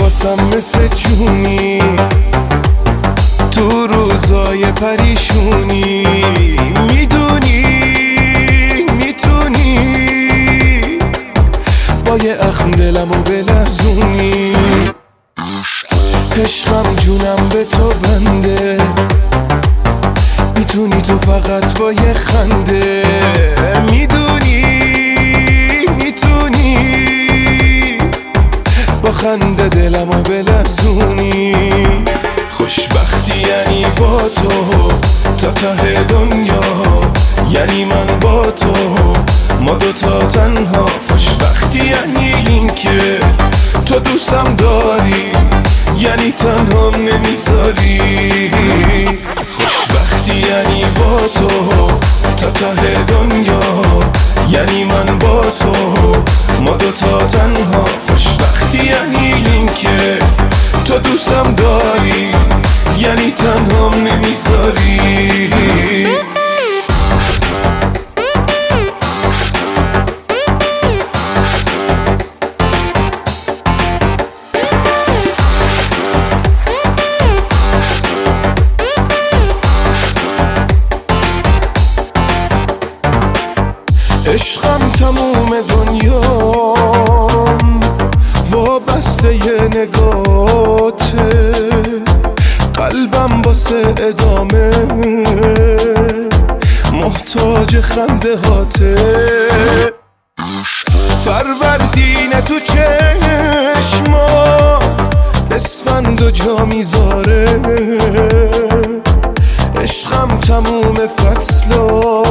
واسم مثل جونی تو روزای پریشونی، میدونی میتونی با یه اخم دلمو بلرزونی. عشقم جونم به تو بنده، میتونی تو فقط با یه خنده، میدونی میتونی با خنده دلمو بلرزونی. خوشبختی یعنی با تو تا ته دنیا، یعنی من با تو ما دوتا تنها. خوشبختی یعنی این که تو دوستم داری، یعنی تنها نمیذاری. خوشبختی یعنی با تو تا ته دنیا، یعنی من با تو ما دوتا تنها. خوشبختی یعنی این که تو دوستم داری، یعنی تنها نمیذاری. عشقم تموم دنیام وابسته ی نگاته، قلبم واسه ادامه محتاج خنده هاته. فروردین تو چشما اسفند و جا میذاره، عشقم تموم فصلا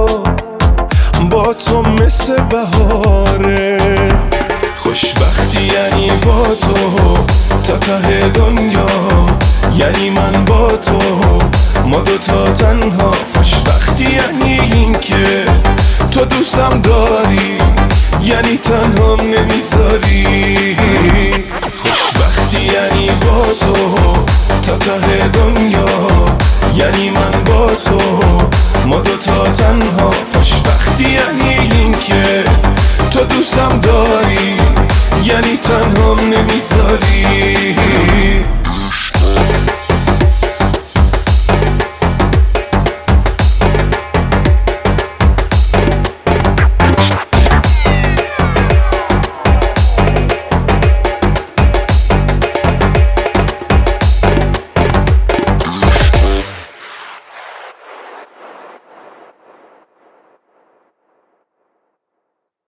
با تو مثل بهاره. خوشبختی یعنی با تو تا ته دنیا، یعنی من با تو ما دوتا تنها. خوشبختی یعنی این که تو دوستم داری، یعنی تنها نمیذاری. خوشبختی یعنی با تو تا ته دنیا، یعنی من با تو ما دوتا تنها. خوشبختی یعنی